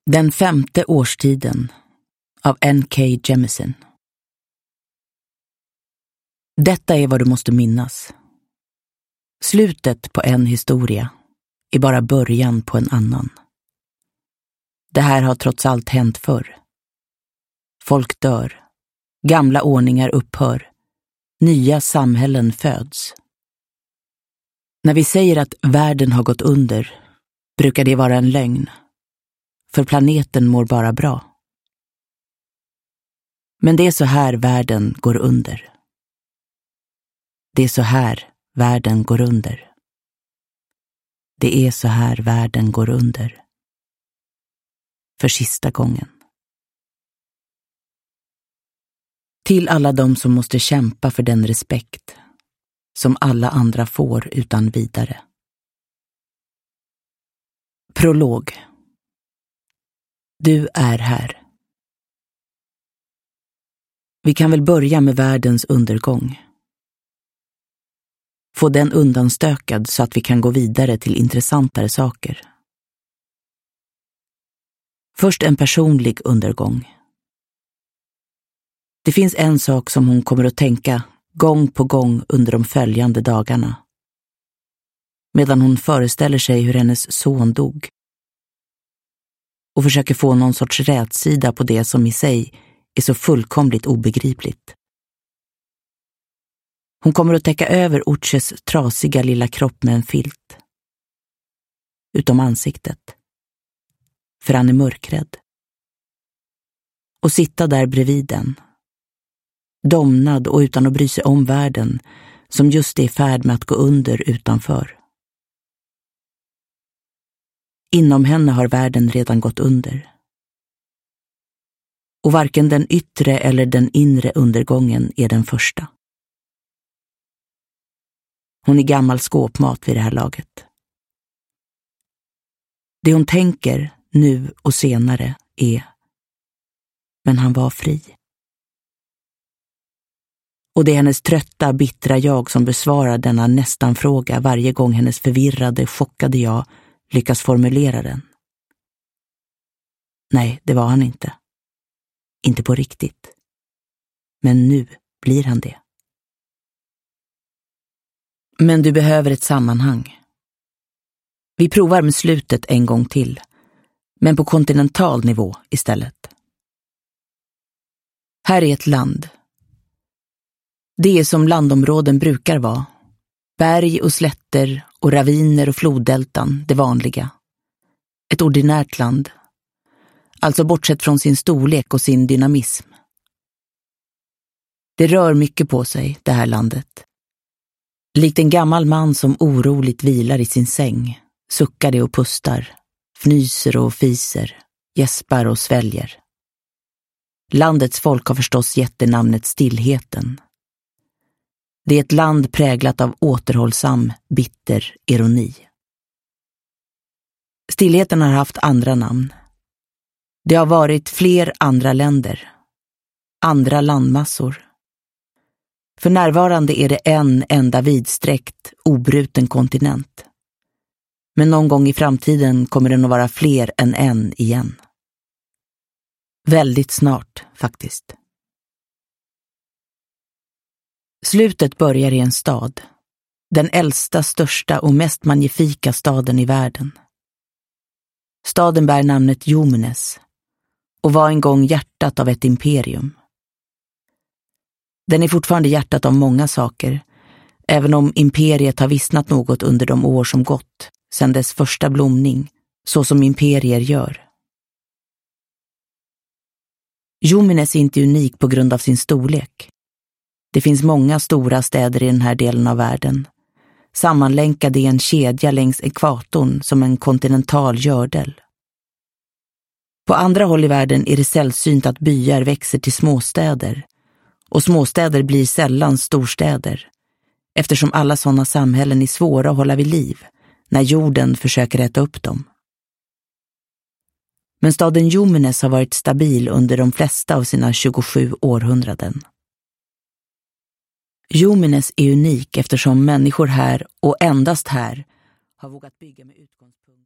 Den 5:e årstiden av N.K. Jemisin. Detta är vad du måste minnas. Slutet på en historia är bara början på en annan. Det här har trots allt hänt förr. Folk dör, gamla ordningar upphör, nya samhällen föds. När vi säger att världen har gått under brukar det vara en lögn. För planeten mår bara bra. Men det är så här världen går under. Det är så här världen går under. Det är så här världen går under. För sista gången. Till alla de som måste kämpa för den respekt som alla andra får utan vidare. Prolog. Du är här. Vi kan väl börja med världens undergång. Få den undanstökad så att vi kan gå vidare till intressantare saker. Först en personlig undergång. Det finns en sak som hon kommer att tänka gång på gång under de följande dagarna. Medan hon föreställer sig hur hennes son dog. Och försöker få någon sorts rätsida på det som i sig är så fullkomligt obegripligt. Hon kommer att täcka över Uches trasiga lilla kropp med en filt. Utom ansiktet. För han är mörkrädd. Och sitta där bredvid den. Domnad och utan att bry sig om världen som just är i färd med att gå under utanför. Inom henne har världen redan gått under. Och varken den yttre eller den inre undergången är den första. Hon är gammal skåpmat vid det här laget. Det hon tänker nu och senare är: men han var fri. Och det är hennes trötta, bittra jag som besvarar denna nästan-fråga varje gång hennes förvirrade, chockade jag lyckas formulera den. Nej, det var han inte. Inte på riktigt. Men nu blir han det. Men du behöver ett sammanhang. Vi provar med slutet en gång till, men på kontinental nivå istället. Här är ett land. Det är som landområden brukar vara. Berg och slätter och raviner och floddeltan, det vanliga. Ett ordinärt land. Alltså bortsett från sin storlek och sin dynamism. Det rör mycket på sig, det här landet. Likt en gammal man som oroligt vilar i sin säng, suckar det och pustar, fnyser och fiser, gäspar och sväljer. Landets folk har förstås gett det namnet stillheten. Det är ett land präglat av återhållsam, bitter ironi. Stillheten har haft andra namn. Det har varit fler andra länder. Andra landmassor. För närvarande är det en enda vidsträckt, obruten kontinent. Men någon gång i framtiden kommer den att vara fler än en igen. Väldigt snart, faktiskt. Slutet börjar i en stad. Den äldsta, största och mest magnifika staden i världen. Staden bär namnet Yumenes och var en gång hjärtat av ett imperium. Den är fortfarande hjärtat av många saker, även om imperiet har vissnat något under de år som gått, sedan dess första blomning, så som imperier gör. Yumenes är inte unik på grund av sin storlek. Det finns många stora städer i den här delen av världen, sammanlänkade i en kedja längs ekvatorn som en kontinental gördel. På andra håll i världen är det sällsynt att byar växer till småstäder, och småstäder blir sällan storstäder, eftersom alla sådana samhällen är svåra att hålla vid liv när jorden försöker äta upp dem. Men staden Yumenes har varit stabil under de flesta av sina 27 århundraden. Yumenes är unik eftersom människor här och endast här har vågat bygga med utgångspunkt